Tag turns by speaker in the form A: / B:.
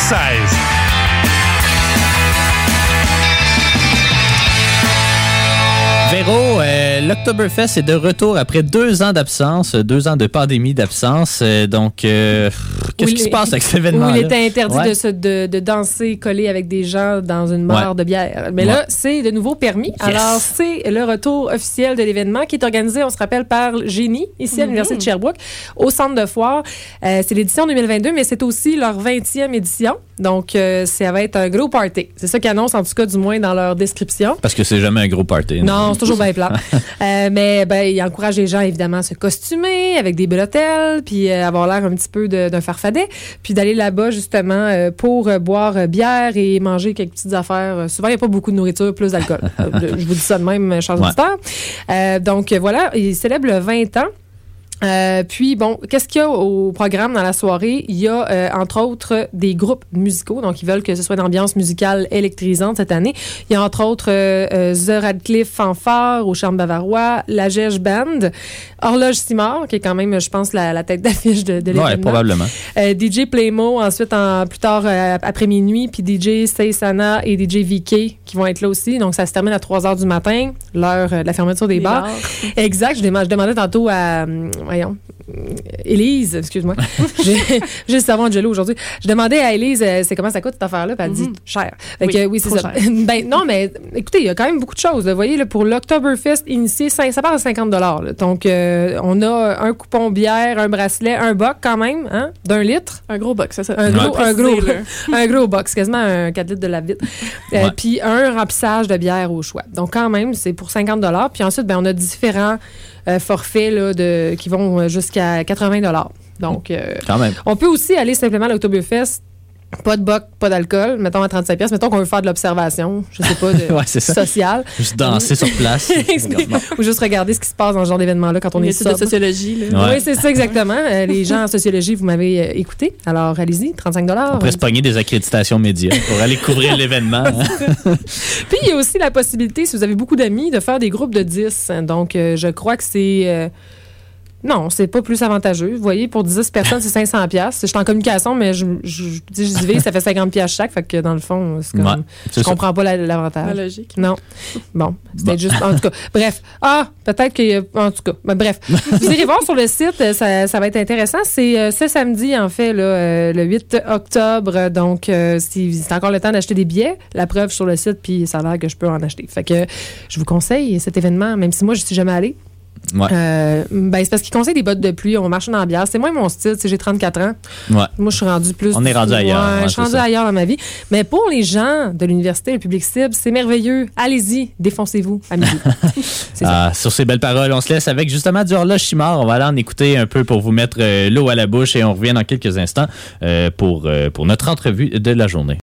A: 16.
B: Véro, l'Oktoberfest est de retour après 2 ans d'absence, 2 ans de pandémie d'absence. Donc, qu'est-ce qui se passe avec cet événement-là?
C: Où il était interdit de danser collé avec des gens dans une mare de bière. Mais là, c'est de nouveau permis. Yes. Alors, c'est le retour officiel de l'événement qui est organisé, on se rappelle, par Génie, ici à l'Université de Sherbrooke, au centre de foire. C'est l'édition 2022, mais c'est aussi leur 20e édition. Donc, ça va être un gros party. C'est ça qu'ils annoncent, en tout cas, du moins dans leur description.
B: Parce que c'est jamais un gros party.
C: Non, c'est toujours bien plat. Mais ils encouragent les gens, évidemment, à se costumer avec des bretelles, puis avoir l'air un petit peu d'un farfadet, puis d'aller là-bas, justement, pour boire bière et manger quelques petites affaires. Souvent, il n'y a pas beaucoup de nourriture, plus d'alcool. Je vous dis ça de même, chers auditeurs. Donc, voilà, ils célèbrent le 20 ans. Puis, bon, qu'est-ce qu'il y a au programme dans la soirée? Il y a, entre autres, des groupes musicaux. Donc, ils veulent que ce soit une ambiance musicale électrisante cette année. Il y a, entre autres, The Radcliffe Fanfare au Charme Bavarois, la Gège Band, Horloge Simard, qui est quand même, je pense, la tête d'affiche de l'événement.
B: Oui, probablement.
C: DJ Playmo, ensuite, plus tard, après minuit, puis DJ Seisana et DJ VK qui vont être là aussi. Donc, ça se termine à 3 heures du matin, l'heure de la fermeture des bars. Exact. Je demandais tantôt à... Voyons. Élise, excuse-moi. J'ai le cerveau Angelo aujourd'hui. Je demandais à Élise, c'est comment ça coûte cette affaire-là, puis elle dit cher. Oui, c'est ça. Non, mais écoutez, il y a quand même beaucoup de choses. Vous voyez, là, pour l'Oktoberfest initié, ça part à 50 $. Donc, on a un coupon bière, un bracelet, un boc quand même, hein, d'1 litre.
D: Un gros boc, c'est ça.
C: Un gros box, quasiment un 4 litres de la vitre. Puis un remplissage de bière au choix. Donc, quand même, c'est pour 50 $. Puis ensuite, on a différents forfaits là, qui vont jusqu'à 80 $. Donc,
B: quand même.
C: On peut aussi aller simplement à l'Oktoberfest. Pas de boc, pas d'alcool, mettons à 35$. Mettons qu'on veut faire de l'observation, je sais pas, sociale.
B: Juste danser sur place.
C: Ou juste regarder ce qui se passe dans ce genre d'événement-là quand on est sobre.
D: de sociologie.
C: Oui, c'est ça exactement. Les gens en sociologie, vous m'avez écouté. Alors, allez-y, 35$.
B: On pourrait se pogner des accréditations médias pour aller couvrir l'événement. Hein?
C: Puis, il y a aussi la possibilité, si vous avez beaucoup d'amis, de faire des groupes de 10. Donc, je crois que c'est... Non, c'est pas plus avantageux. Vous voyez, pour 10 personnes, c'est 500$. Je suis en communication, mais je vais, ça fait 50$ chaque. Fait que dans le fond, c'est comme, je comprends pas l'avantage.
D: La logique.
C: Non. Bon, c'était juste... En tout cas, bref. Peut-être qu'il en tout cas. Ben, bref. Vous irez voir sur le site, ça va être intéressant. C'est ce samedi, en fait, là, le 8 octobre. Donc, c'est encore le temps d'acheter des billets. La preuve sur le site, puis ça a l'air que je peux en acheter. Fait que je vous conseille cet événement, même si moi, je suis jamais allée. C'est parce qu'ils conseillent des bottes de pluie. On marche dans la bière. C'est moins mon style. J'ai 34 ans. Moi, je suis rendue plus...
B: On est rendu ailleurs.
C: Je suis rendue ailleurs dans ma vie. Mais pour les gens de l'université, le public cible, c'est merveilleux. Allez-y, défoncez-vous à midi.
B: Sur ces belles paroles, on se laisse avec justement du Horloge Simard. On va aller en écouter un peu pour vous mettre l'eau à la bouche et on revient dans quelques instants pour notre entrevue de la journée.